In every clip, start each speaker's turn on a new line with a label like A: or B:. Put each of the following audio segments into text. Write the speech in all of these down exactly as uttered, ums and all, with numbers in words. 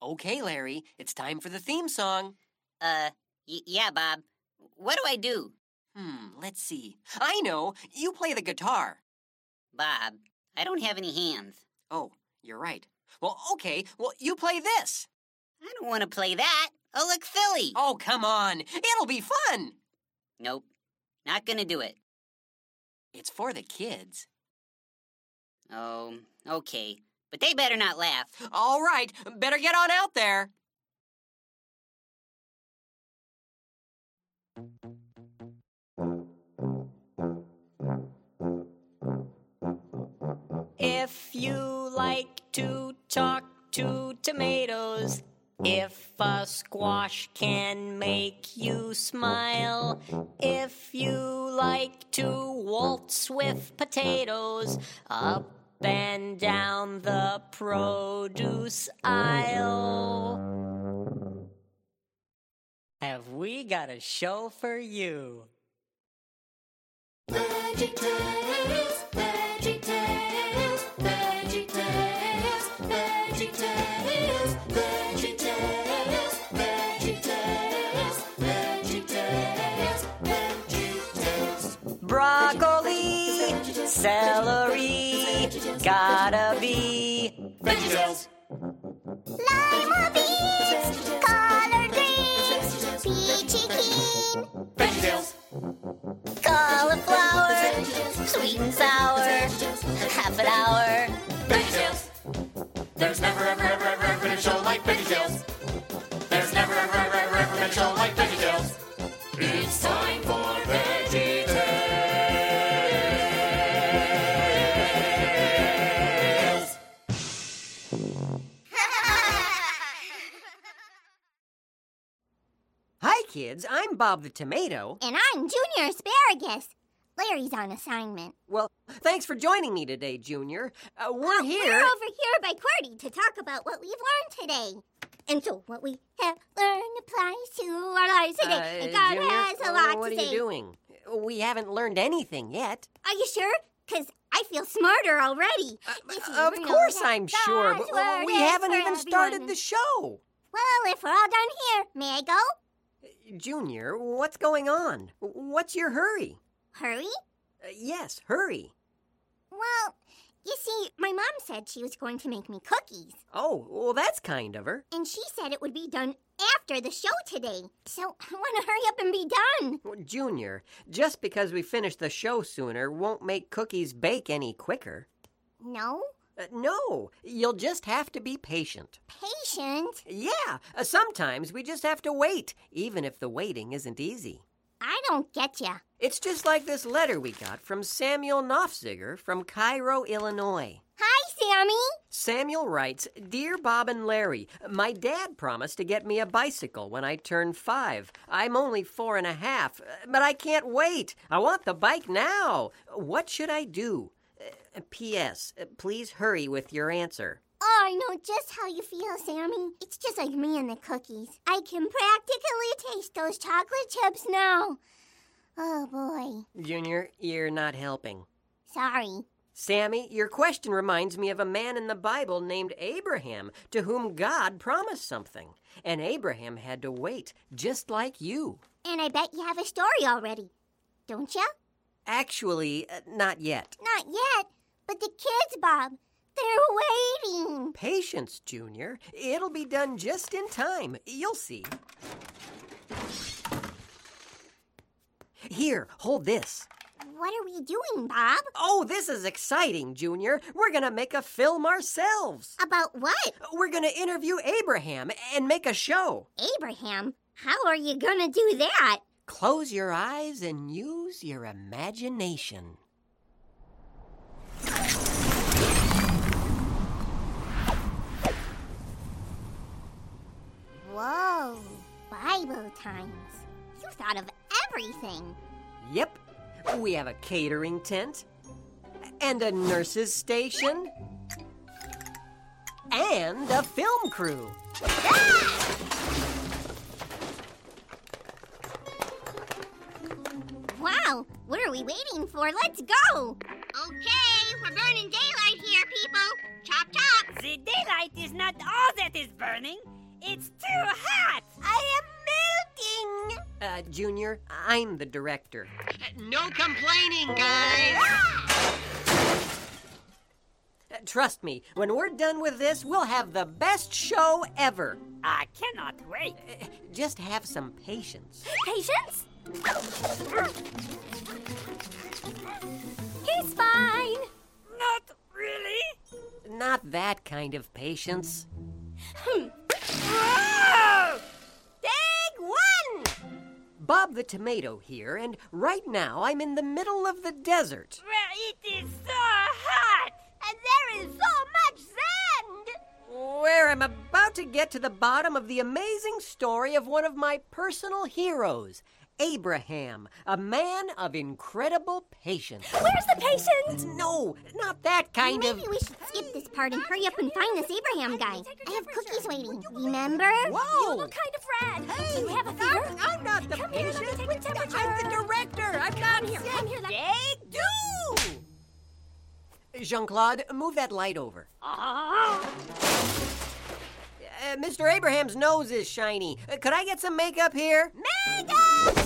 A: Okay, Larry, it's time for the theme song.
B: Uh, y- yeah, Bob. What do I do?
A: Hmm, let's see. I know. You play the guitar.
B: Bob, I don't have any hands.
A: Oh, you're right. Well, okay. Well, you play this.
B: I don't want to play that. I'll look silly.
A: Oh, come on. It'll be fun.
B: Nope. Not gonna do it.
A: It's for the kids.
B: Oh, okay. But they better not laugh.
A: All right. Better get on out there.
C: If you like to talk to tomatoes, if a squash can make you smile, if you like to waltz with potatoes, up and down the produce aisle, have we got a show for you?
D: VeggieTales, VeggieTales, VeggieTales, VeggieTales, VeggieTales, VeggieTales, VeggieTales, VeggieTales.
C: Broccoli, celery, gotta be
D: VeggieTales.
E: Lima beans, collard greens, peachy keen,
D: VeggieTales.
E: cauliflower, sweet and sour, half an hour.
D: VeggieTales. There's never, ever, ever, ever, ever been a show like VeggieTales. There's never, ever, ever, ever, ever been a show like VeggieTales. It's time for VeggieTales.
A: Hi, kids. I'm Bob the Tomato.
E: And I'm Junior Asparagus. Larry's on assignment.
A: Well, thanks for joining me today, Junior. Uh, we're
E: Uh,
A: here.
E: We're over here by QWERTY to talk about what we've learned today. And so what we have learned applies to our lives today.
A: Uh,
E: and God
A: Junior,
E: has a
A: uh,
E: lot
A: what
E: to
A: are
E: say.
A: you doing? We haven't learned anything yet.
E: Are you sure? Because I feel smarter already.
A: Uh,
E: If you
A: of
E: know
A: course
E: that
A: I'm sure,
E: God's
A: but
E: word
A: we
E: is
A: haven't
E: for
A: even started
E: everyone.
A: the show.
E: Well, if we're all done here, may I go?
A: Junior, what's going on? What's your hurry?
E: Hurry?
A: Uh, yes, hurry.
E: Well, you see, my mom said she was going to make me cookies.
A: Oh, well, that's kind of her.
E: And she said it would be done after the show today. So I want to hurry up and be done.
A: Well, Junior, just because we finish the show sooner won't make cookies bake any quicker.
E: No?
A: Uh, no, you'll just have to be patient.
E: Patient?
A: Yeah, uh, sometimes we just have to wait, even if the waiting isn't easy.
E: I don't get ya.
A: It's just like this letter we got from Samuel Knopfziger from Cairo, Illinois.
E: Hi, Sammy.
A: Samuel writes, Dear Bob and Larry, my dad promised to get me a bicycle when I turn five. I'm only four and a half, but I can't wait. I want the bike now. What should I do? Uh, P S. Please hurry with your answer.
E: Oh, I know just how you feel, Sammy. It's just like me and the cookies. I can practically taste those chocolate chips now. Oh, boy.
A: Junior, you're not helping.
E: Sorry.
A: Sammy, your question reminds me of a man in the Bible named Abraham, to whom God promised something. And Abraham had to wait, just like you.
E: And I bet you have a story already. Don't ya?
A: Actually, uh, not yet.
E: Not yet. But the kids, Bob, they're waiting.
A: Patience, Junior. It'll be done just in time. You'll see. Here, hold this.
E: What are we doing, Bob?
A: Oh, this is exciting, Junior. We're going to make a film ourselves.
E: About what?
A: We're going to interview Abraham and make a show.
E: Abraham? How are you gonna do that?
A: Close your eyes and use your imagination.
E: Whoa, Bible times. You thought of everything.
A: Yep. We have a catering tent and a nurse's station and a film crew.
E: Wow, what are we waiting for? Let's go! Okay, we're burning daylight here, people. Chop, chop.
C: The daylight is not all that
B: is burning. It's too hot.
E: I am melting.
A: Uh, Junior, I'm the director. No complaining, guys! Uh, Trust me, when we're done with this, we'll have the best show ever.
B: I cannot wait.
A: Uh, Just have some patience.
E: Patience? He's fine.
B: Not really.
A: Not that kind of patience.
B: Whoa!
E: Big one.
A: Bob the Tomato here, and right now I'm in the middle of the desert.
B: Well, it is so hot.
E: And there is so much sand.
A: Where I'm about to get to the bottom of the amazing story of one of my personal heroes, Abraham, a man of incredible patience.
E: Where's the patience?
A: No, not that kind
E: Maybe
A: of...
E: we should skip this part and hurry up and find this Abraham guy. I have cookies waiting. Remember?
A: Whoa!
E: You look kind of red.
A: Hey,
E: Do you have a fever?
A: I'm, I'm not the
E: Come here, let me
A: patient.
E: take a temperature.
A: I'm the director. I'm not here.
E: Come here, let
A: They do! Jean-Claude, move that light over.
B: Oh.
A: Uh, Mister Abraham's nose is shiny. Uh, could I get some makeup here?
E: Makeup!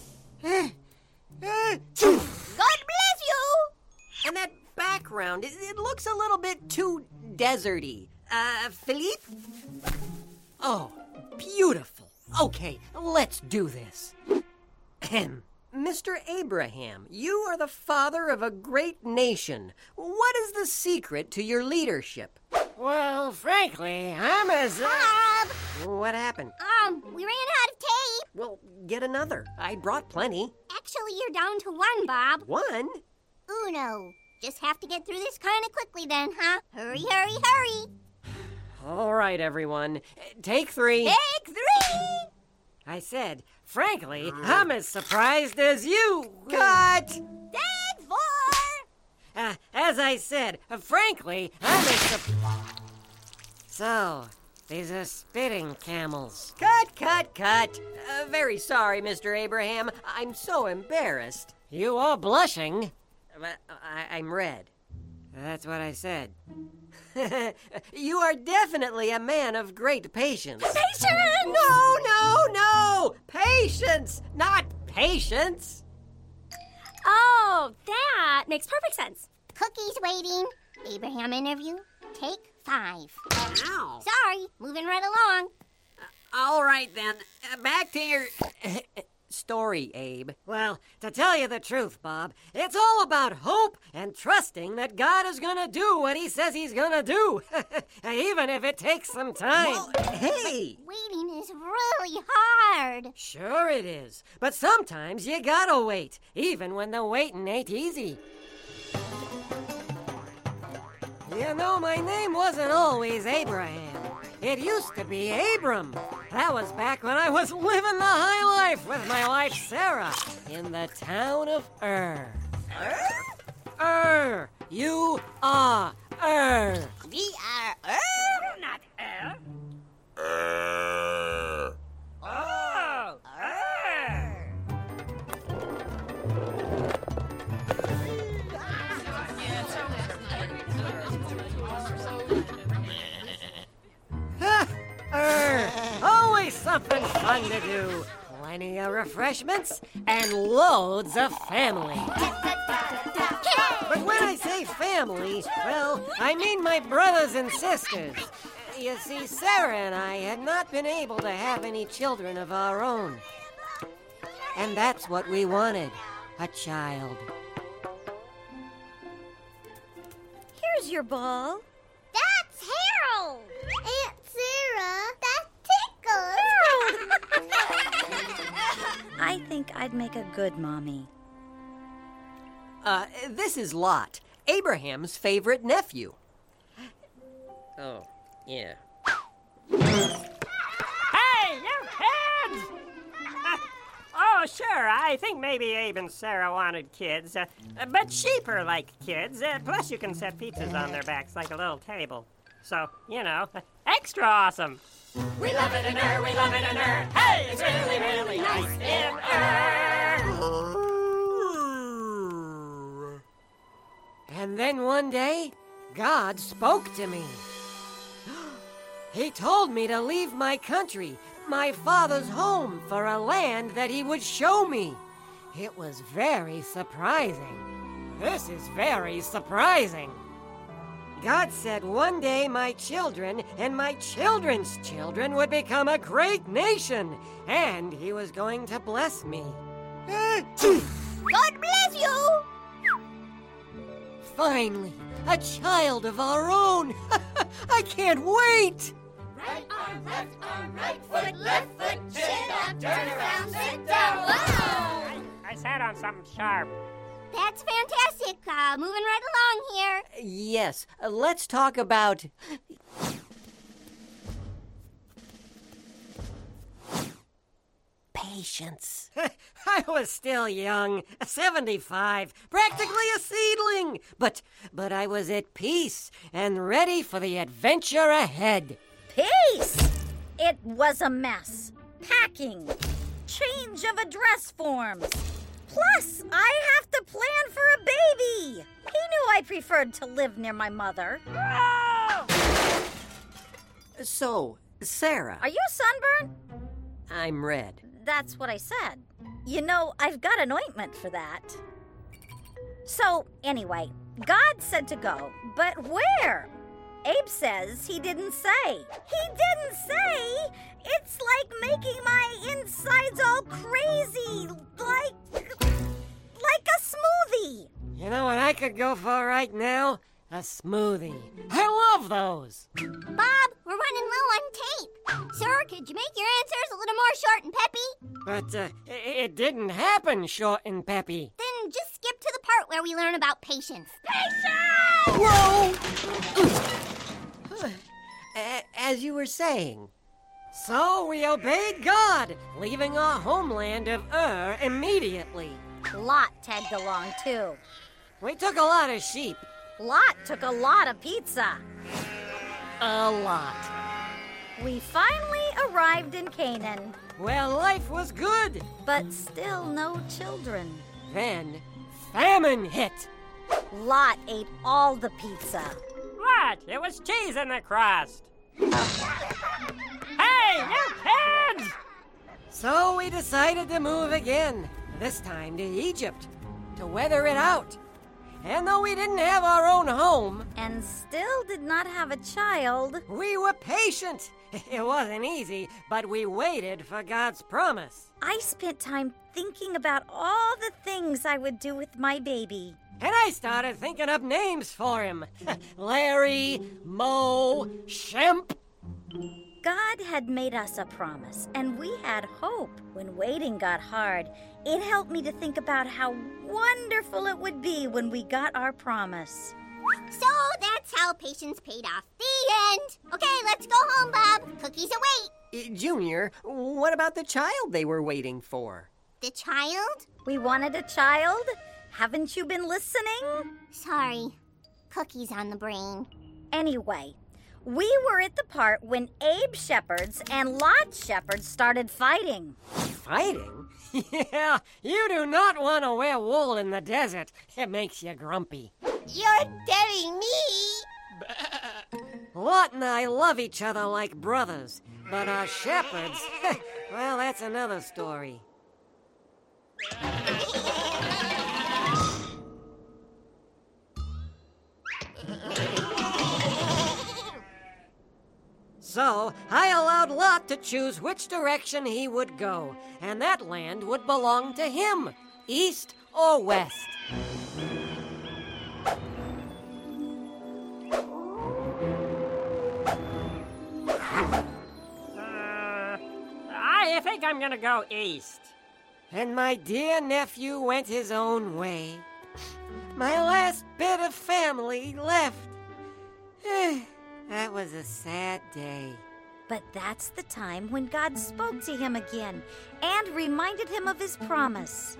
E: God bless you!
A: And that background, it, it looks a little bit too deserty. Uh, Philippe? Oh, beautiful. Okay, let's do this. Ahem. Mister Abraham, you are the father of a great nation. What is the secret to your leadership?
C: Well, frankly, I'm as...
E: Bob!
A: What happened?
E: Um, we ran out of tape.
A: Well, get another. I brought plenty.
E: Actually, you're down to one, Bob.
A: One?
E: Uno. Just have to get through this kind of quickly then, huh? Hurry, hurry, hurry.
A: All right, everyone. Uh, Take three.
E: Take three!
C: I said, frankly, I'm as surprised as you.
A: Cut!
E: Take four!
C: Uh, as I said, uh, frankly, I'm as surprised. So, these are spitting camels.
A: Cut, cut, cut. Uh, very sorry, Mister Abraham. I'm so embarrassed.
C: You are blushing.
A: But I- I'm red.
C: That's what I said.
A: You are definitely a man of great patience.
E: Patience!
A: No, no, no! Patience, not patience.
E: Oh, that makes perfect sense. Cookies waiting. Abraham interview. Take five.
A: Ow.
E: Sorry, moving right along.
A: All right, then. Uh, back to your story, Abe.
C: Well, to tell you the truth, Bob, it's all about hope and trusting that God is gonna do what he says he's gonna do, even if it takes some time.
A: Well, hey!
E: Waiting is really hard.
C: Sure it is, but sometimes you gotta wait, even when the waiting ain't easy. You know, my name wasn't always Abraham. It used to be Abram. That was back when I was living the high life with my wife Sarah in the town of Ur. Ur? Ur. You are Ur.
B: We are er, not er.
D: Err.
B: Oh, er.
C: Ur. Always something fun to do. Plenty of refreshments and loads of family. But when I say family, well, I mean my brothers and sisters. You see, Sarah and I had not been able to have any children of our own. And that's what we wanted, a child.
F: Here's your ball.
E: That's Harold. Aunt Sarah, that tickles.
F: I think I'd make a good mommy.
A: Uh, this is Lot, Abraham's favorite nephew. Oh, yeah.
C: Hey, you kids! Oh, sure, I think maybe Abe and Sarah wanted kids, uh, but sheep are like kids. Uh, plus, you can set pizzas on their backs like a little table. So, you know, extra awesome.
D: We love it in Ur, we love it in Ur. Hey, it's really, really nice in Ur.
C: And then one day, God spoke to me. He told me to leave my country, my father's home, for a land that he would show me. It was very surprising. This is very surprising. God said one day my children and my children's children would become a great nation, and he was going to bless me.
E: God bless you!
C: Finally, a child of our own. I can't wait!
D: Right arm, left arm, right foot, left foot, chin up, turn around, sit down. Wow!
G: I sat on something sharp.
E: That's fantastic. Uh, moving right along here.
A: Yes, uh, let's talk about... patience.
C: I was still young, seventy-five, practically a seedling. But, but I was at peace and ready for the adventure ahead.
F: Peace! It was a mess. Packing. Change of address forms. Plus, I have to plan for a baby. He knew I preferred to live near my mother.
A: So, Sarah,
F: Are you sunburned?
A: I'm red.
F: That's what I said. You know, I've got an ointment for that. So, anyway, God said to go, but where? Abe says he didn't say. He didn't say? It's like making my insides all crazy, like, like a smoothie.
C: You know what I could go for right now? A smoothie. I love those.
E: Bob, we're running low on tape. Sir, could you make your answers a little more short and peppy?
C: But uh, it, it didn't happen short and peppy.
E: Then just skip to the part where we learn about patience.
A: Whoa! A- As you were saying,
C: So we obeyed God, leaving our homeland of Ur immediately.
F: Lot tagged along, too.
C: We took a lot of sheep.
F: Lot took a lot of pizza.
C: A lot.
F: We finally arrived in Canaan,
C: Well, life was good.
F: but still no children.
C: Then, famine hit.
F: Lot ate all the pizza.
G: What? It was cheese in the crust. Hey, you kids!
C: So we decided to move again, this time to Egypt, to weather it out. And though we didn't have our own home,
F: And still did not have a child.
C: we were patient. It wasn't easy, but we waited for God's promise.
F: I spent time thinking about all the things I would do with my baby.
C: And I started thinking up names for him. Larry, Mo, Shemp.
F: God had made us a promise, and we had hope. When waiting got hard, it helped me to think about how wonderful it would be when we got our promise.
E: So that's how patience paid off. The end. Okay, let's go home, Bob. Cookies await.
A: Uh, Junior, what about the child they were waiting for?
E: The child?
F: We wanted a child? Haven't you been listening?
E: Sorry. Cookies on the brain.
F: Anyway, we were at the part when Abe shepherds and Lot shepherds started fighting.
C: Fighting? Yeah, you do not want to wear wool in the desert. It makes you grumpy.
E: You're telling me?
C: Lot and I love each other like brothers, but our shepherds, well, that's another story. So, I allowed Lot to choose which direction he would go, and that land would belong to him, east or west.
G: Uh, I think I'm gonna go east.
C: And my dear nephew went his own way. My last bit of family left. That was a sad day.
F: But that's the time when God spoke to him again and reminded him of his promise.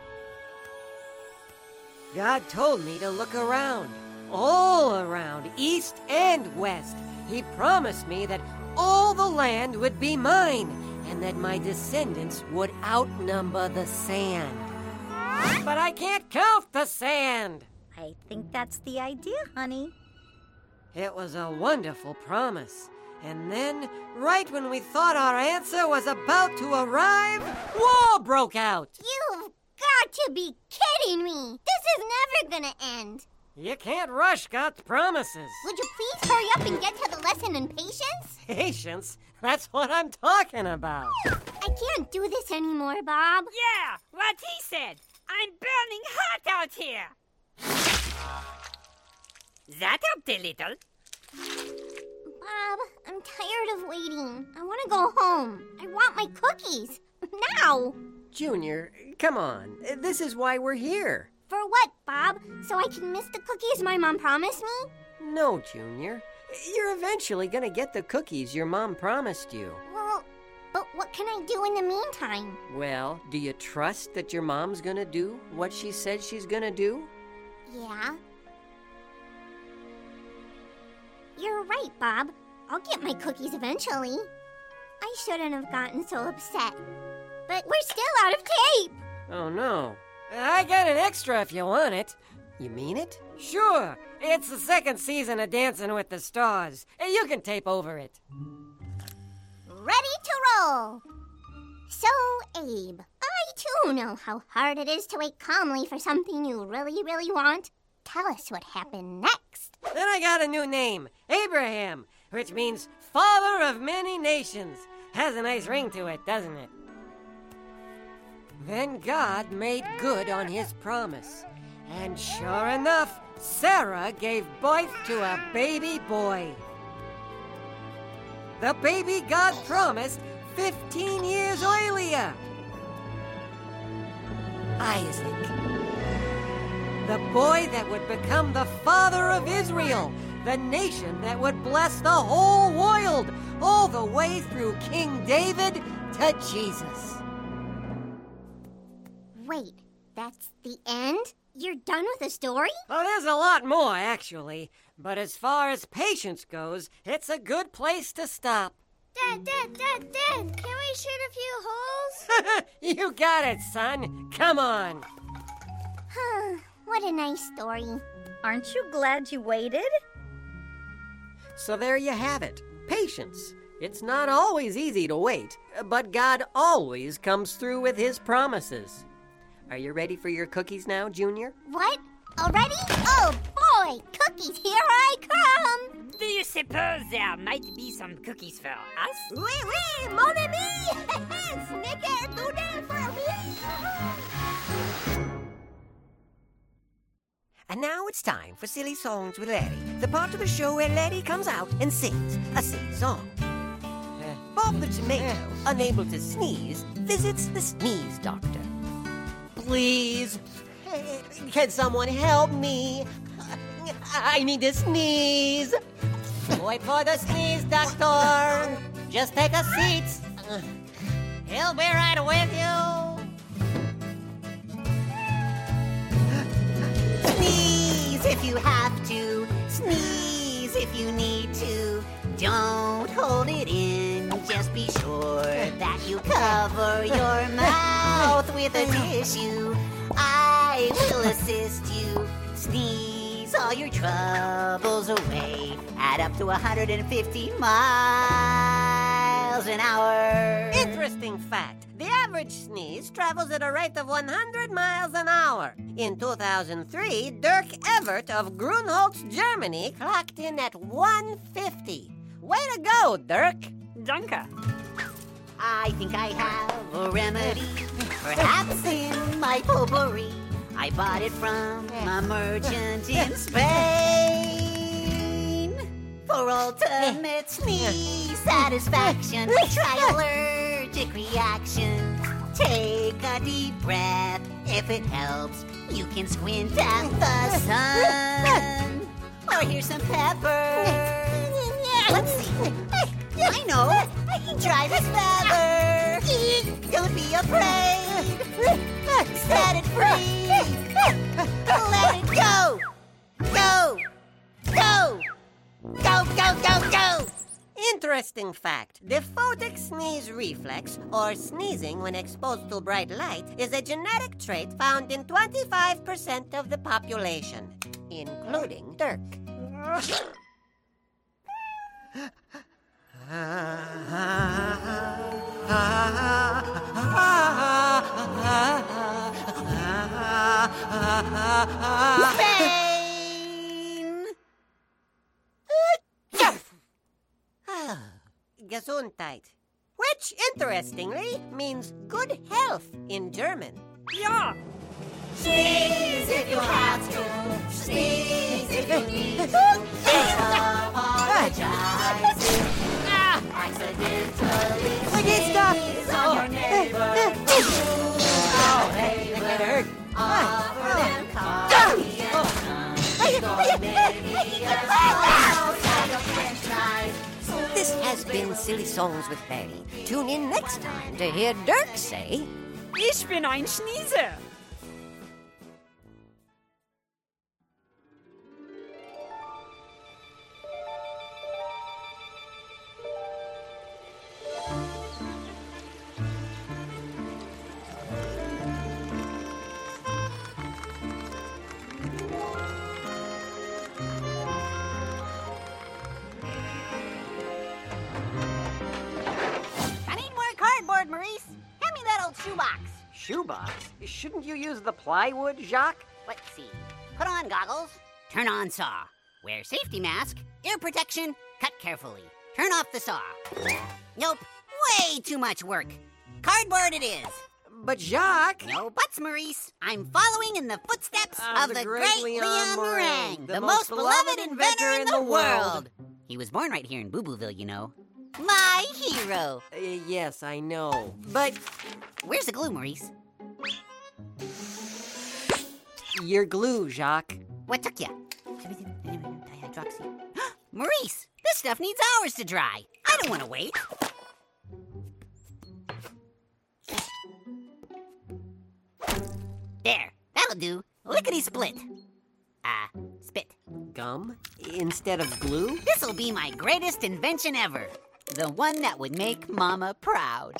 C: God told me to look around, all around, east and west. He promised me that all the land would be mine and that my descendants would outnumber the sand. But I can't count the sand.
F: I think that's the idea, honey.
C: It was a wonderful promise, And then, right when we thought our answer was about to arrive, war broke out.
E: You've got to be kidding me. This is never gonna end.
C: You can't rush God's promises.
E: Would you please hurry up and get to the lesson in patience?
C: Patience? That's what I'm talking about.
E: I can't do this anymore, Bob.
G: Yeah, what he said. I'm burning hot out here. That helped a little.
E: Bob, I'm tired of waiting. I want to go home. I want my cookies. Now.
A: Junior, come on. This is why we're here.
E: For what, Bob? So I can miss the cookies my mom promised me?
A: No, Junior. You're eventually gonna get the cookies your mom promised you.
E: Well, but what can I do in the meantime?
A: Well, do you trust that your mom's gonna do what she said she's gonna do?
E: Yeah. You're right, Bob. I'll get my cookies eventually. I shouldn't have gotten so upset. But we're still out of tape.
C: Oh, no. I got an extra if you want it.
A: You mean it?
C: Sure. It's the second season of Dancing with the Stars. You can tape over it.
E: Ready to roll. So, Abe, I too know how hard it is to wait calmly for something you really, really want. Tell us what happened next.
C: Then I got a new name, Abraham, which means Father of Many Nations. Has a nice ring to it, doesn't it? Then God made good on his promise. And sure enough, Sarah gave birth to a baby boy. The baby God promised fifteen years earlier. Isaac. The boy that would become the father of Israel, the nation that would bless the whole world, all the way through King David to Jesus.
E: Wait, that's the end? You're done with the story?
C: Oh, there's a lot more, actually. But as far as patience goes, it's a good place to stop.
E: Dad, Dad, Dad, Dad, can we shoot a few holes?
C: You got it, son. Come on.
E: What a nice story.
F: Aren't you glad you waited?
A: So there you have it. Patience. It's not always easy to wait, but God always comes through with his promises. Are you ready for your cookies now, Junior?
E: What? Already? Oh, boy! Cookies, here I come!
G: Do you suppose there might be some cookies for us?
E: Oui, oui, mon ami! Snickerdoodle for me!
A: And now it's time for Silly Songs with Larry, the part of the show where Larry comes out and sings a silly song. Bob the Tomato, unable to sneeze, visits the sneeze doctor. Please, can someone help me? I need to sneeze. Wait for the sneeze, doctor. Just take a seat. He'll be right with you. Sneeze if you have to. Sneeze if you need to. Don't hold it in. Just be sure that you cover your mouth with a tissue. I will assist you. Sneeze all your troubles away at up to one hundred fifty miles an hour. Interesting fact. The average sneeze travels at a rate of one hundred miles an hour. In two thousand three, Dirk Evert of Grunholz, Germany, clocked in at one fifty. Way to go, Dirk.
G: Danke.
B: I think I have a remedy, perhaps in my potpourri. I bought it from a merchant in Spain. For ultimate sneeze satisfaction, try allergic reaction. Take a deep breath. If it helps, you can squint at the sun. Or here's some pepper. Let's see. I know. Try this feather. Don't be afraid. Set it free. Let it go. Go. Go. Go, go, go, go. Interesting fact. The photic sneeze reflex, or sneezing when exposed to bright light, is a genetic trait found in twenty-five percent of the population, including Dirk. Spain!
A: Gesundheit. Which, interestingly, means good health in German.
G: Ja!
B: Sneeze if you have to. Sneeze if you need to. Apologize if accidentally sneeze on your neighbor. Oh, neighbor, offer them coffee and some. Maybe a mouse and a french fries.
A: This has been Silly Songs with Barry. Tune in next time to hear Dirk say,
G: Ich bin ein Schnieser!
B: Maurice, hand me that old shoebox.
A: shoebox? Shouldn't you use the plywood, Jacques?
B: Let's see. Put on goggles. Turn on saw. Wear safety mask. Ear protection. Cut carefully. Turn off the saw. Nope. Way too much work. Cardboard it is.
A: But Jacques...
B: No buts, Maurice. I'm following in the footsteps
A: of,
B: of
A: the,
B: the
A: great,
B: great
A: Leon,
B: Leon
A: Meringue,
B: Meringue,
A: the,
B: the
A: most
B: most beloved inventor in the world. He was born right here in Boo Booville, you know. My hero.
A: Uh, yes, I know. But
B: where's the glue, Maurice?
A: Your glue, Jacques.
B: What took you? Dihydroxy. Maurice, this stuff needs hours to dry. I don't want to wait. There, that'll do. Lickety split. Ah, uh, spit.
A: Gum instead of glue?
B: This'll be my greatest invention ever. The one that would make Mama proud.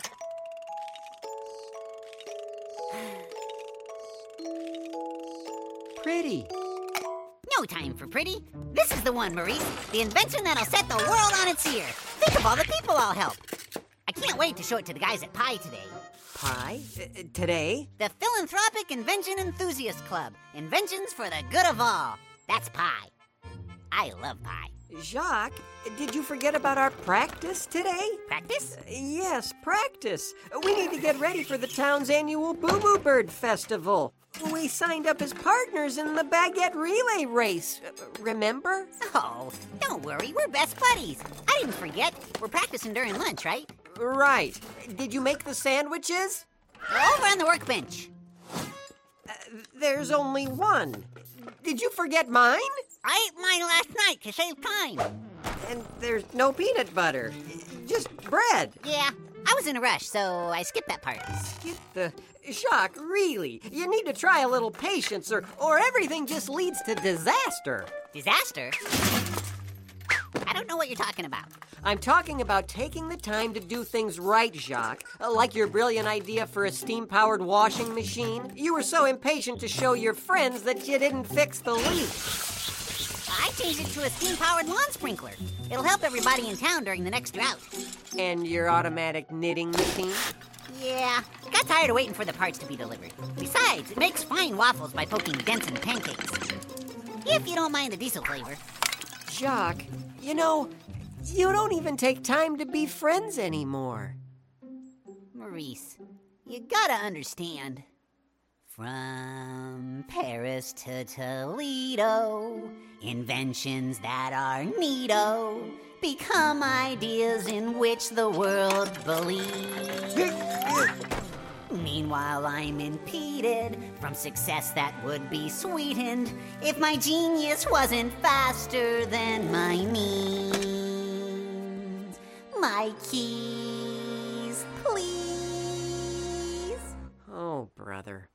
A: Pretty.
B: No time for pretty. This is the one, Maurice. The invention that'll set the world on its ear. Think of all the people I'll help. I can't wait to show it to the guys at Pi today.
A: Pi? Uh, today?
B: The Philanthropic Invention Enthusiast Club. Inventions for the good of all. That's Pi. I love Pi.
A: Jacques, did you forget about our practice today?
B: Practice?
A: Uh, yes, practice. We need to get ready for the town's annual Boo Boo Bird Festival. We signed up as partners in the baguette relay race. Uh, remember?
B: Oh, don't worry. We're best buddies. I didn't forget. We're practicing during lunch, right?
A: Right. Did you make the sandwiches?
B: They're over on the workbench.
A: Uh, there's only one. Did you forget mine?
B: I ate mine last night to save time.
A: And there's no peanut butter. Just bread.
B: Yeah, I was in a rush, so I skipped that part.
A: Skip the... Jacques, really, you need to try a little patience or, or everything just leads to disaster.
B: Disaster? I don't know what you're talking about.
A: I'm talking about taking the time to do things right, Jacques. Uh, like your brilliant idea for a steam-powered washing machine. You were so impatient to show your friends that you didn't fix the leak.
B: I changed it to a steam-powered lawn sprinkler. It'll help everybody in town during the next drought.
A: And your automatic knitting machine?
B: Yeah, got tired of waiting for the parts to be delivered. Besides, it makes fine waffles by poking dents in pancakes. If you don't mind the diesel flavor.
A: Jacques, you know, you don't even take time to be friends anymore.
B: Maurice, you gotta understand. From Paris to Toledo, inventions that are neato become ideas in which the world believes. Meanwhile, I'm impeded from success that would be sweetened if my genius wasn't faster than my means. My keys, please.
A: Oh, brother.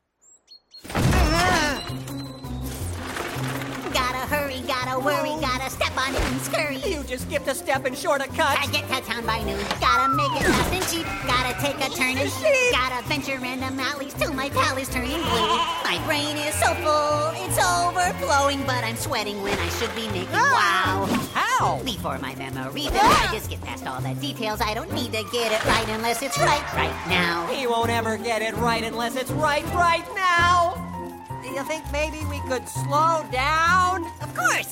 B: Gotta hurry, gotta worry, gotta step on it and scurry.
A: You just skipped a step and short a cut.
B: Gotta get to town by noon. Gotta make it fast and cheap. Gotta take a turn and gotta venture random alleys till my pal is turning blue. My brain is so full, it's overflowing, but I'm sweating when I should be making wow.
A: How?
B: Before my memory fails, I just get past all the details. I don't need to get it right unless it's right right now.
A: He won't ever get it right unless it's right right now. Do you think maybe we could slow down?
B: Of course.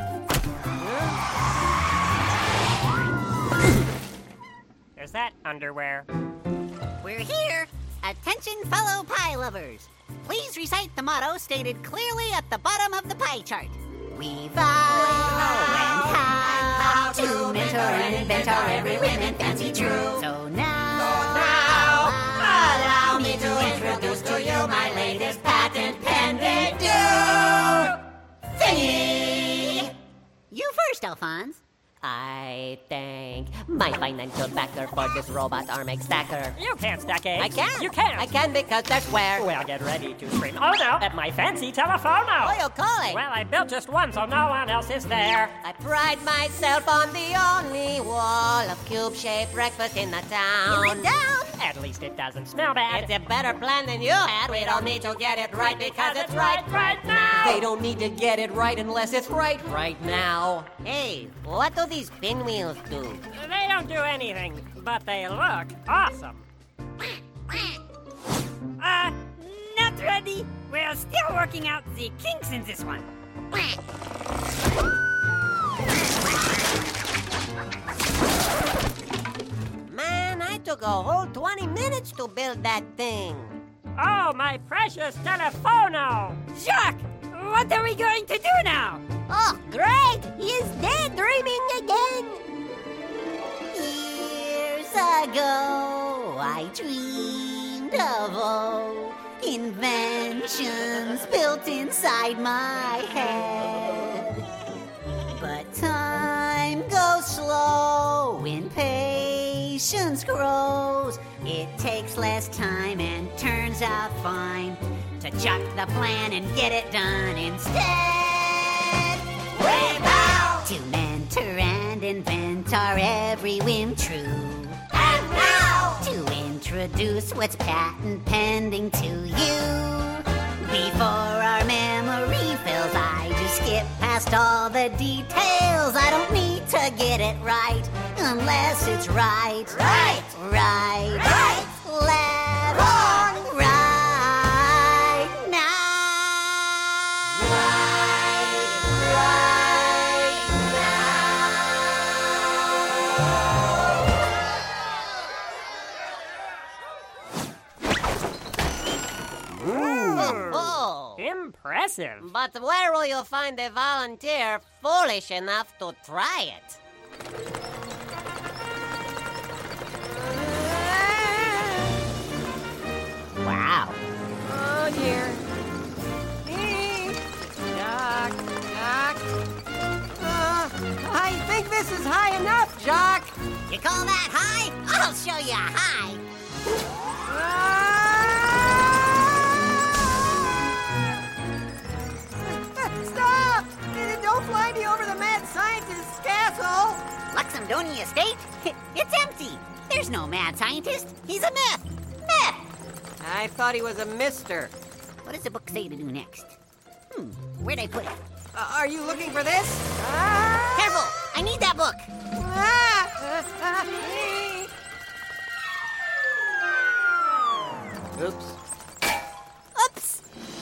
G: Is that underwear?
B: We're here. Attention, fellow pie lovers. Please recite the motto stated clearly at the bottom of the pie chart. We vow and how to mentor and invent our every whim and fancy true. So now, now, allow me to introduce to you my latest patent pending do thingy. You first, Alphonse.
A: I thank my financial backer for this robot arm egg stacker.
G: You can't stack eggs.
A: I can.
G: You can't.
A: I can because they're square.
G: Well, get ready to scream. Oh, no, at my fancy telephone now.
A: What are you calling?
G: Well, I built just one, so no one else is there.
A: I pride myself on the only wall of cube-shaped breakfast in the town.
B: You down?
G: At least it doesn't smell bad.
A: It's a better plan than you had. We don't need to get it right because it's right
G: right now.
A: They don't need to get it right unless it's right right now. Hey, what do these pinwheels do?
G: They don't do anything, but they look awesome.
H: Uh, not ready. We're still working out the kinks in this one.
A: Man, I took a whole twenty minutes to build that thing.
G: Oh, my precious telephono.
H: Jacques, what are we going to do now?
E: Oh, great! He is daydreaming again!
B: Years ago, I dreamed of oh, inventions built inside my head. But time goes slow when patience grows. It takes less time and turns out fine to chuck the plan and get it done instead. We bow to mentor and invent our every whim true. And now to introduce what's patent pending to you. Before our memory fails, I just skip past all the details. I don't need to get it right unless it's right. Right, right, right. Left, wrong, right now. Right, right now. Oh,
G: Impressive.
A: But where will you find a volunteer foolish enough to try it?
B: wow.
C: Oh, dear. Jock, Jock. Uh, I think this is high enough, Jock.
B: You call that high? I'll show you high.
C: Stop! Don't fly me over the mad scientist's castle.
B: Luxemdonia Estate? It's empty. There's no mad scientist. He's a myth. Myth!
A: I thought he was a mister.
B: What does the book say to do next? Hmm, where'd I put it?
C: Uh, are you looking for this?
B: Careful! I need that book.
A: Oops.
B: Oops!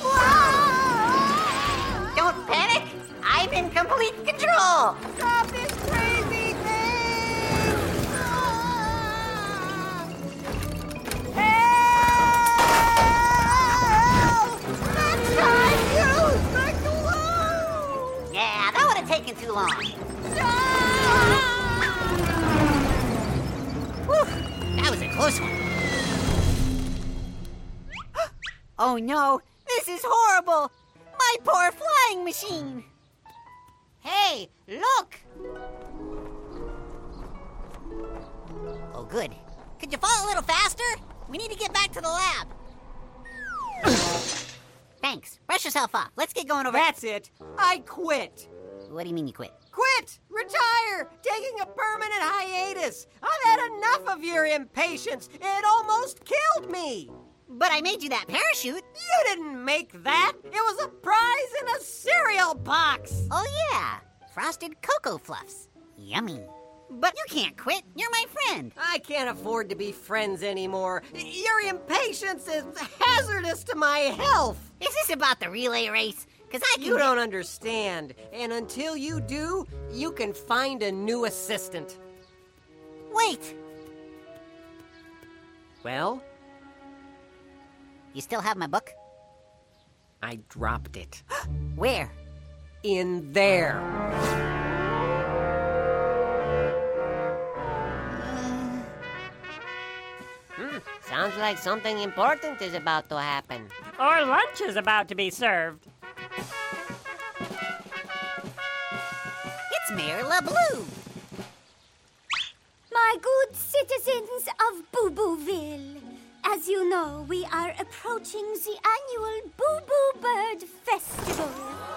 B: Don't panic. I'm in complete control.
C: Stop this crazy thing! Help! That's not you! Back alone!
B: Yeah, that would have taken too long. Whew, that was a close one. Oh no, this is horrible! My poor flying machine! Hey, look! Oh, good. Could you fall a little faster? We need to get back to the lab. Thanks. Brush yourself off. Let's get going over.
C: That's it. I quit.
B: What do you mean you quit?
A: Quit! Retire! Taking a permanent hiatus! I've had enough of your impatience! It almost killed me!
B: But I made you that parachute.
A: You didn't make that! It was a prize in a cereal box!
B: Oh, yeah. Frosted Cocoa Fluffs. Yummy. But you can't quit. You're my friend.
A: I can't afford to be friends anymore. Your impatience is hazardous to my health!
B: Is this about the relay race? Because I can...
A: You don't understand. And until you do, you can find a new assistant.
B: Wait.
A: Well?
B: You still have my book?
A: I dropped it.
B: Where?
A: In there. Hmm, sounds like something important is about to happen.
G: Or lunch is about to be served.
B: It's Mayor LeBlue.
E: My good citizens of Boo Booville, as you know, we are approaching the annual Boo Boo Bird Festival.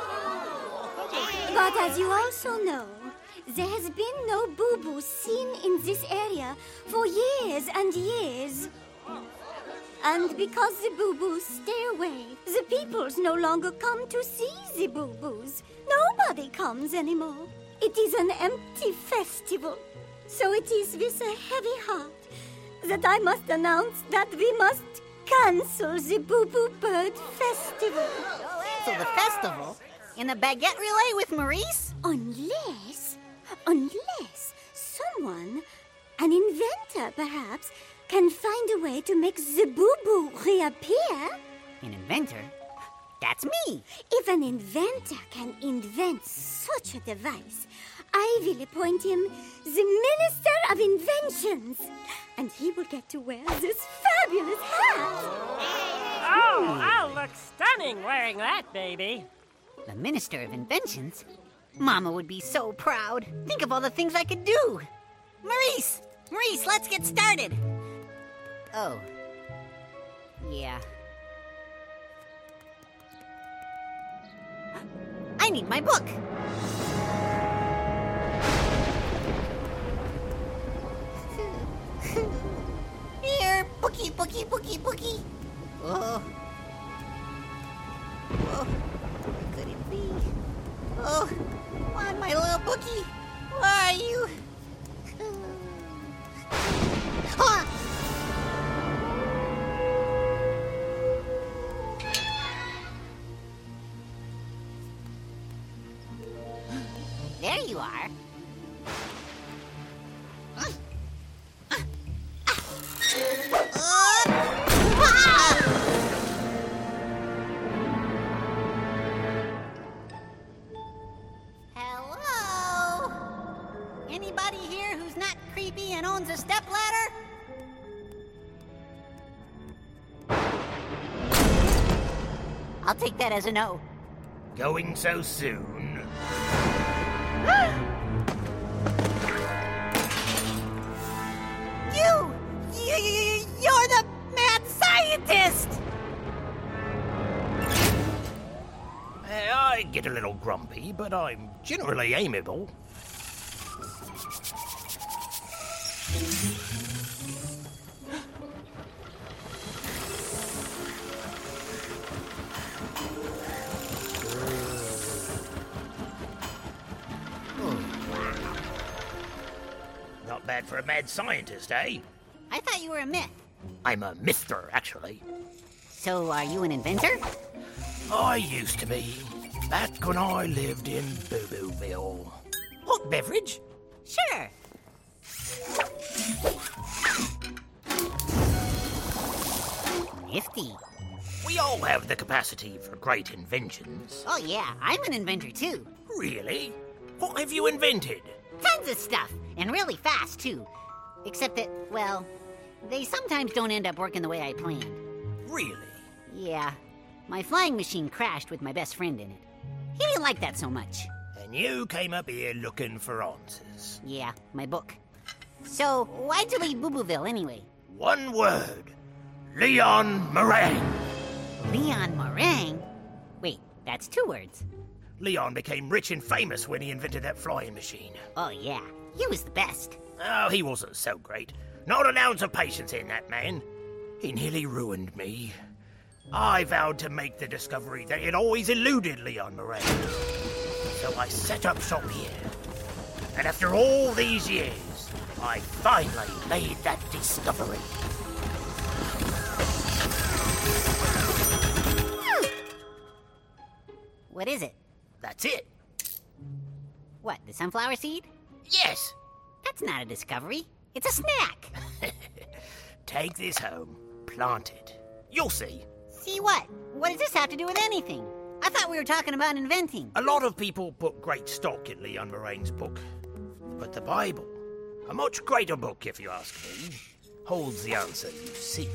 E: But as you also know, there has been no Boo Boo seen in this area for years and years. And because the Boo Boos stay away, the peoples no longer come to see the Boo Boos. Nobody comes anymore. It is an empty festival. So it is with a heavy heart that I must announce that we must cancel the Boo Boo Bird Festival.
B: So the festival? In the baguette relay with Maurice?
E: Unless, unless someone, an inventor perhaps, can find a way to make the Boo Boo reappear.
B: An inventor? That's me.
E: If an inventor can invent such a device, I will appoint him the Minister of Inventions. And he will get to wear this fabulous hat.
G: Oh, I'll look stunning wearing that, baby.
B: The Minister of Inventions? Mama would be so proud. Think of all the things I could do. Maurice! Maurice, let's get started. Oh. Yeah. I need my book. Here, bookie, bookie, bookie, bookie. Oh. Oh. What could it be? Oh. Come on, my little bookie. Where are you? Ah! There you are. Hello? Anybody here who's not creepy and owns a stepladder? I'll take that as a no.
I: Going so soon?
B: You! You, you! You're the mad scientist!
I: Uh, I get a little grumpy, but I'm generally amiable. Not bad for a mad scientist, eh?
B: I thought you were a myth.
I: I'm a mister, actually.
B: So, are you an inventor?
I: I used to be, back when I lived in Boo Booville. Hot beverage?
B: Sure. Nifty.
I: We all have the capacity for great inventions.
B: Oh, yeah, I'm an inventor, too.
I: Really? What have you invented?
B: Tons of stuff, and really fast, too. Except that, well, they sometimes don't end up working the way I planned.
I: Really?
B: Yeah. My flying machine crashed with my best friend in it. He didn't like that so much.
I: And you came up here looking for answers.
B: Yeah, my book. So, why'd you leave Boo Booville anyway?
I: One word. Leon Meringue.
B: Leon Meringue? Wait, that's two words.
I: Leon became rich and famous when he invented that flying machine.
B: Oh, yeah. He was the best.
I: Oh, he wasn't so great. Not an ounce of patience in that man. He nearly ruined me. I vowed to make the discovery that had always eluded Leon Moraine. So I set up shop here. And after all these years, I finally made that discovery.
B: What is it?
I: That's it.
B: What, the sunflower seed?
I: Yes.
B: That's not a discovery. It's a snack.
I: Take this home, plant it. You'll see.
B: See what? What does this have to do with anything? I thought we were talking about inventing.
I: A lot of people put great stock in Leon Moraine's book. But the Bible, a much greater book if you ask me, holds the answer you seek.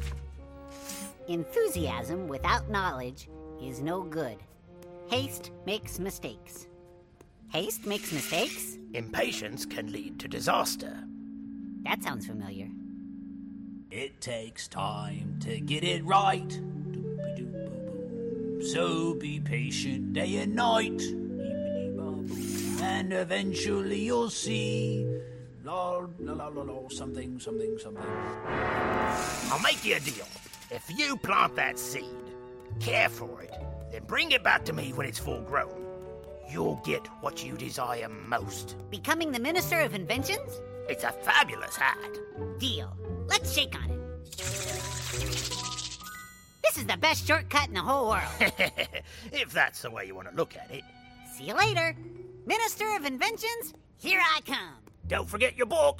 B: Enthusiasm without knowledge is no good. Haste makes mistakes. Haste makes mistakes?
I: Impatience can lead to disaster.
B: That sounds familiar.
J: It takes time to get it right. Doop-a-doop-a-boop. So be patient day and night. And eventually you'll see. La la la la la something, something, something.
I: I'll make you a deal. If you plant that seed, care for it, then bring it back to me when it's full grown, you'll get what you desire most.
B: Becoming the Minister of Inventions?
I: It's a fabulous hat.
B: Deal. Let's shake on it. This is the best shortcut in the whole world.
I: If that's the way you want to look at it.
B: See you later. Minister of Inventions, here I come.
I: Don't forget your book.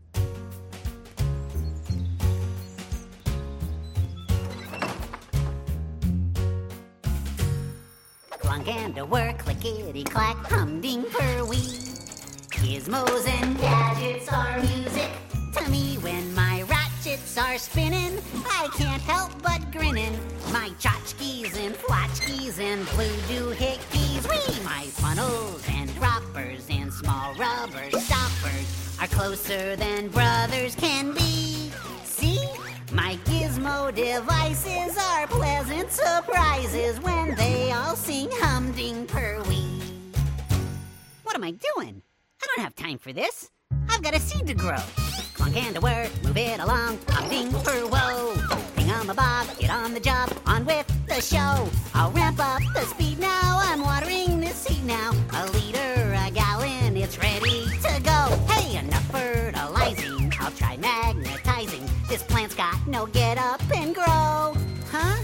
B: Clunk and a whir, clickety-clack, humding-per-wee. Gizmos and gadgets are music to me when my ratchets are spinning. I can't help but grinning. My tchotchkes and flotchkes and blue doohickeys, wee! My funnels and droppers and small rubber stoppers are closer than brothers can be. See? My gizmo devices are pleasant surprises when they all sing humding-per-wee. What am I doing? I don't have time for this. I've got a seed to grow. Clunk and a whir, move it along, humding-per-woe. Thingamabob, get on the job, on with the show. I'll ramp up the speed now, I'm watering this seed now. A liter, a gallon, it's ready to go. Hey, enough fertilizing, I'll try magnetizing. This plant's got no get up and grow. Huh?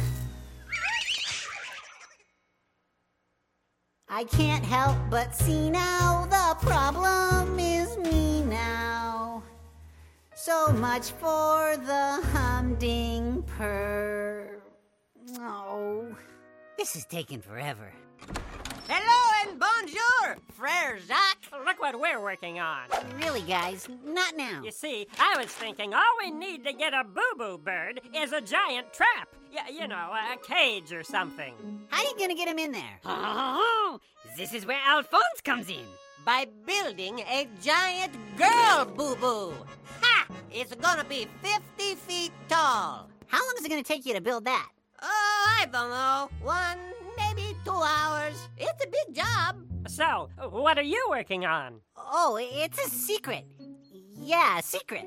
B: I can't help but see now, the problem is me now. So much for the humding-per. Oh, this is taking forever.
C: Hello and bonjour, Frere Jacques.
G: Look what we're working on.
B: Really, guys, not now.
G: You see, I was thinking all we need to get a boo-boo bird is a giant trap. Y- you know, a cage or something.
B: How are you gonna get him in there?
C: Oh, this is where Alphonse comes in. By building a giant girl boo-boo. Ha! It's gonna be fifty feet tall.
B: How long is it gonna take you to build that?
C: Oh, I don't know. One, maybe two hours. It's a big job.
G: So, what are you working on?
B: Oh, it's a secret. Yeah, a secret.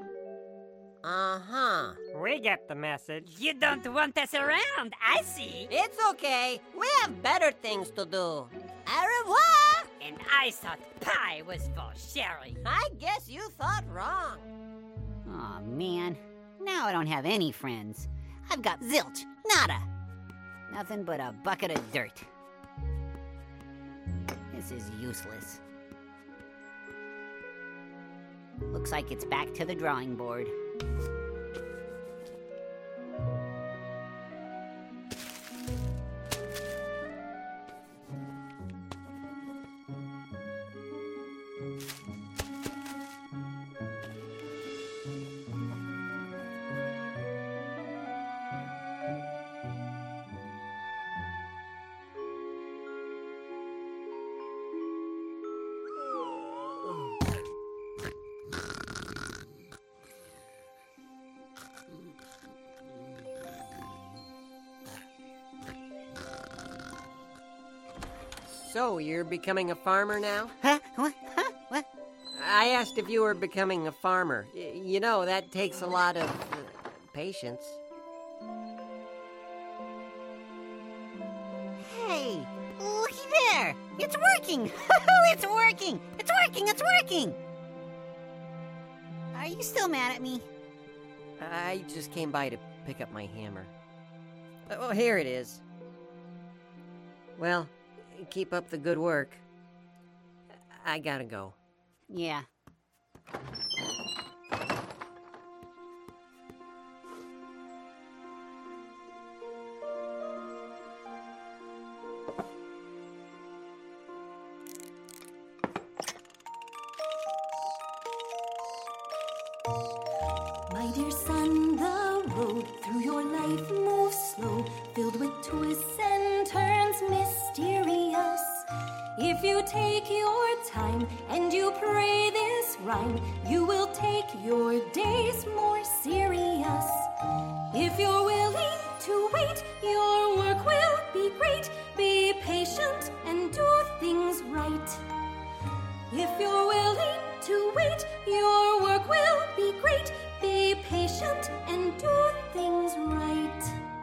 C: Uh-huh.
G: We get the message.
H: You don't want us around, I see.
C: It's okay. We have better things to do. Au revoir!
H: And I thought pie was for sharing.
C: I guess you thought wrong.
B: Aw, man. Now I don't have any friends. I've got zilch, nada. Nothing but a bucket of dirt. This is useless. Looks like it's back to the drawing board.
A: So, you're becoming a farmer now?
B: Huh? What? Huh? What?
A: I asked if you were becoming a farmer. Y- you know, that takes a lot of uh, patience.
B: Hey, looky there! It's working! It's working! It's working! It's working! Are you still mad at me?
A: I just came by to pick up my hammer. Oh, here it is. Well, keep up the good work. I gotta go.
B: Yeah.
K: My dear son, the road through your life moves slow, filled with twists and turns mysterious. If you take your time and you pray this rhyme, you will take your days more serious. If you're willing to wait, your work will be great. Be patient and do things right. If you're willing to wait, your work will be great. Be patient and do things right.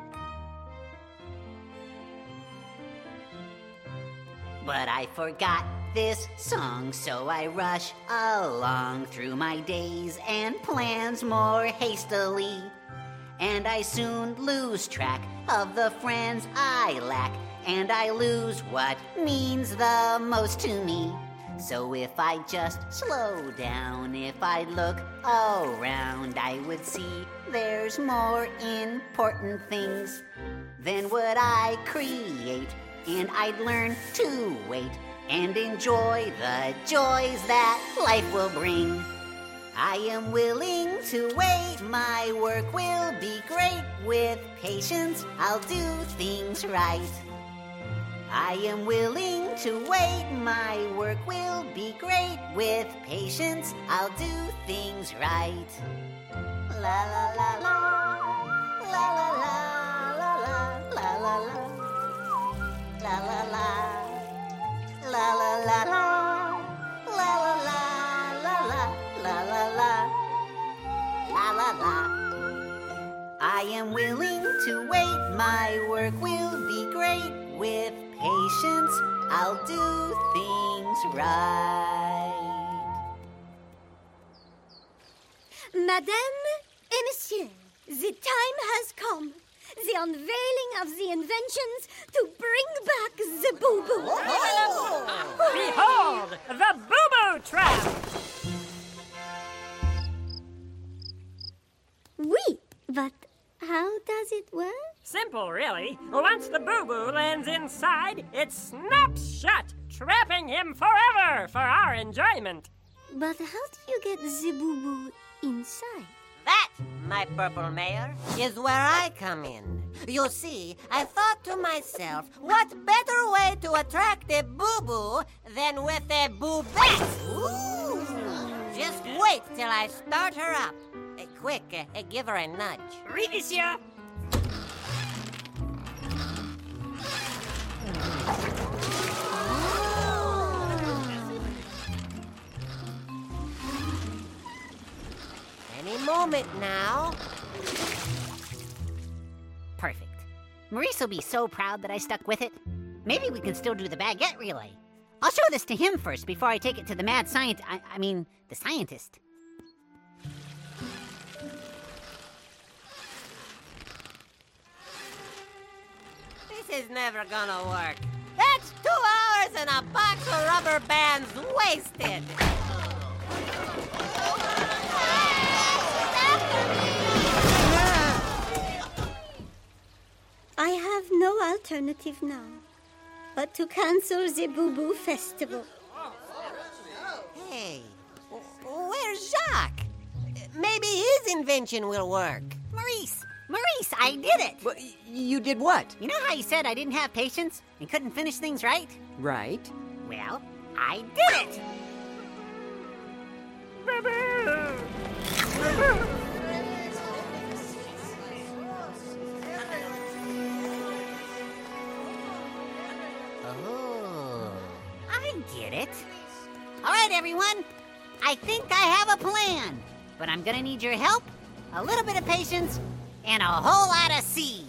B: But I forgot this song, so I rush along through my days and plans more hastily. And I soon lose track of the friends I lack, and I lose what means the most to me. So if I just slow down, if I look around, I would see there's more important things than what I create. And I'd learn to wait and enjoy the joys that life will bring. I am willing to wait, my work will be great. With patience, I'll do things right. I am willing to wait, my work will be great. With patience, I'll do things right. La la la la, la la la la la la la la. La la la, la la la la, la la la la la, la la la, la la la. I am willing to wait, my work will be great. With patience, I'll do things right.
E: Madame et Monsieur, the time has come. The unveiling of the inventions to bring back the boo-boo.
G: Behold, the boo-boo trap!
E: Oui, but how does it work?
G: Simple, really. Once the boo-boo lands inside, it snaps shut, trapping him forever for our enjoyment.
E: But how do you get the boo-boo inside?
A: That, my purple mayor, is where I come in. You see, I thought to myself, what better way to attract a boo-boo than with a boo-bet? Ooh. Just wait till I start her up. Uh, quick, uh, give her a nudge.
H: Oui, monsieur.
A: Any moment now.
B: Perfect. Maurice will be so proud that I stuck with it. Maybe we can still do the baguette relay. I'll show this to him first before I take it to the mad scientist. I, I mean, the scientist.
A: This is never gonna work. That's two hours and a box of rubber bands wasted.
E: I have no alternative now but to cancel the Boo Boo Festival.
A: Hey, where's Jacques? Maybe his invention will work.
B: Maurice! Maurice, I did it!
A: But you did what?
B: You know how you said I didn't have patience and couldn't finish things right?
A: Right.
B: Well, I did it!
A: Oh.
B: get it. All right, everyone. I think I have a plan. But I'm gonna need your help, a little bit of patience, and a whole lot of seed.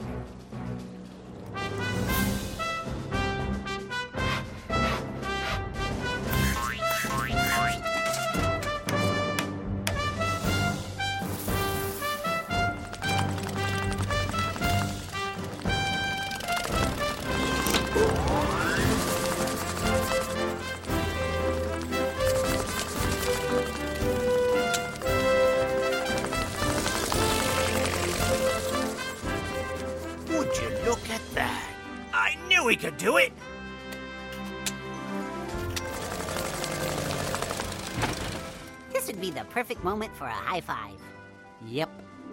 I: Would you look at that? I knew we could do it!
B: This would be the perfect moment for a high five. Yep.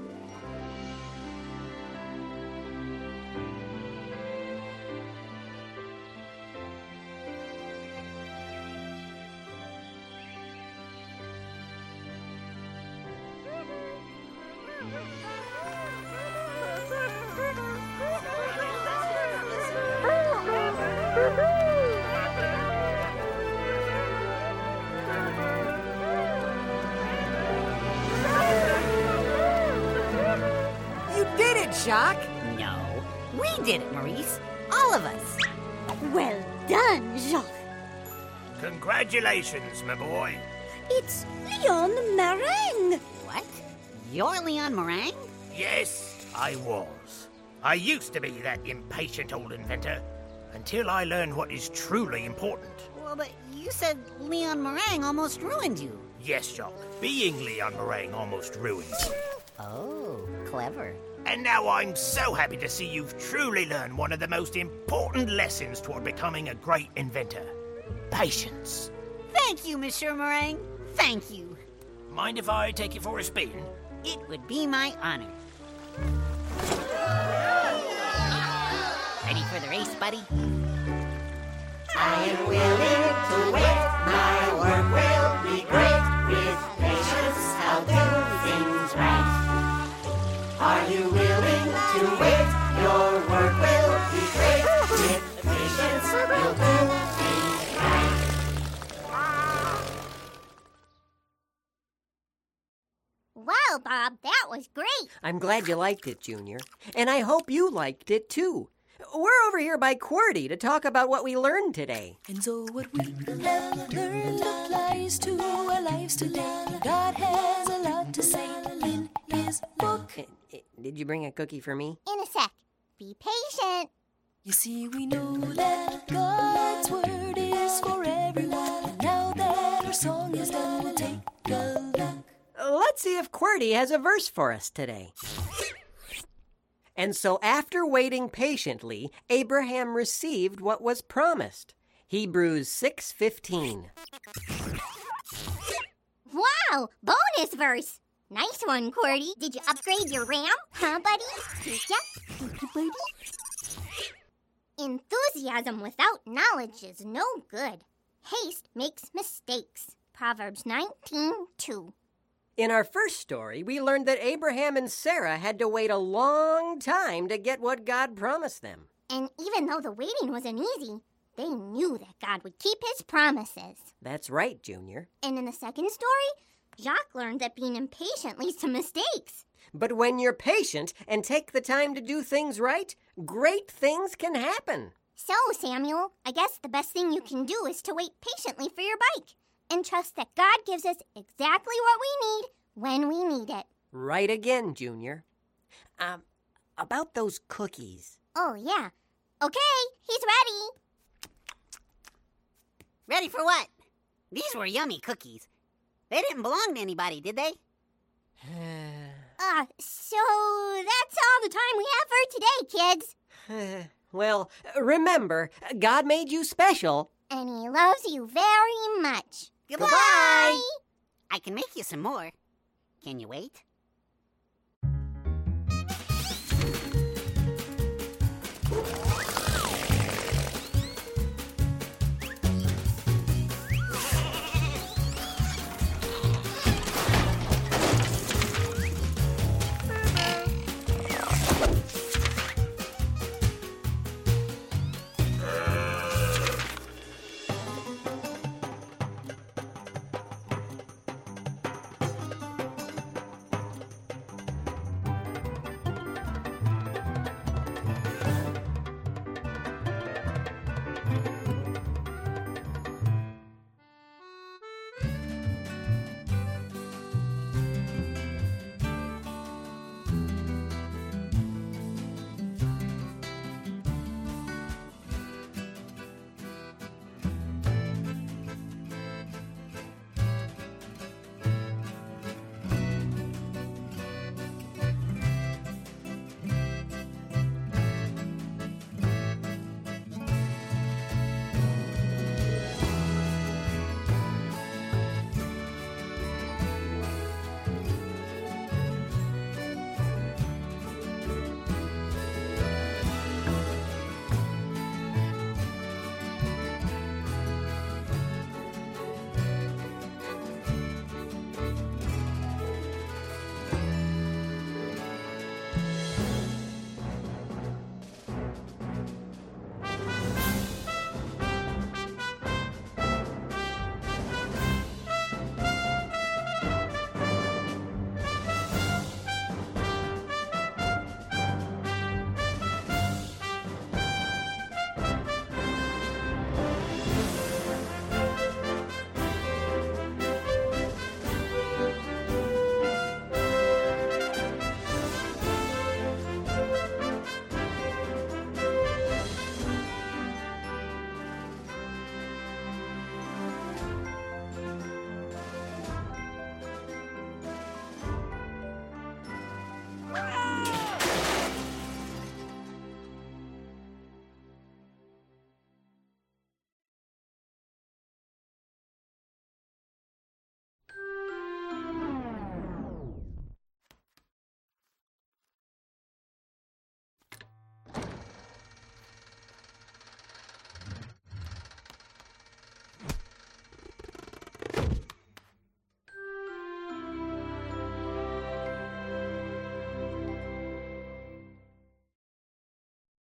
C: You did it, Jacques!
B: No, we did it, Maurice. All of us.
E: Well done, Jacques.
I: Congratulations, my boy.
K: It's Leon Meringue.
B: What? You're Leon Meringue?
I: Yes, I was. I used to be that impatient old inventor until I learned what is truly important.
B: Well, but you said Leon Meringue almost ruined you.
I: Yes, Jacques, being Leon Meringue almost ruined me.
B: Oh, clever.
I: And now I'm so happy to see you've truly learned one of the most important lessons toward becoming a great inventor. Patience.
B: Thank you, Monsieur Meringue. Thank you.
I: Mind if I take you for a spin?
B: It would be my honor. Ready for the race, buddy?
D: I am willing to wait. My work will be great. With patience, I'll do things right. Are you willing to wait? Your work will be great. With patience, you'll do things right.
E: Wow, Bob, that was great.
A: I'm glad you liked it, Junior. And I hope you liked it, too. We're over here by QWERTY to talk about what we learned today.
K: And so what we have learned applies to our lives today. God has a lot to say in his book.
A: Eh, eh, Did you bring a cookie for me?
E: In a sec. Be patient.
K: You see, we know that God's word is for everyone. And now that our song is done, we'll take a look.
A: Let's see if QWERTY has a verse for us today. And so after waiting patiently, Abraham received what was promised. Hebrews six fifteen.
E: Wow, bonus verse. Nice one, QWERTY. Did you upgrade your RAM? Huh, buddy? Did ya? Did you, buddy? Enthusiasm without knowledge is no good. Haste makes mistakes. Proverbs nineteen two.
A: In our first story, we learned that Abraham and Sarah had to wait a long time to get what God promised them.
E: And even though the waiting wasn't easy, they knew that God would keep his promises.
A: That's right, Junior.
E: And in the second story, Jacques learned that being impatient leads to mistakes.
A: But when you're patient and take the time to do things right, great things can happen.
E: So, Samuel, I guess the best thing you can do is to wait patiently for your bike and trust that God gives us exactly what we need when we need it.
A: Right again, Junior. Um, about those cookies.
E: Oh, yeah. Okay, he's ready.
B: Ready for what? These were yummy cookies. They didn't belong to anybody, did they?
E: Uh, so that's all the time we have for today, kids.
A: Well, remember, God made you special.
E: And he loves you very much.
B: Goodbye. I can make you some more. Can you wait?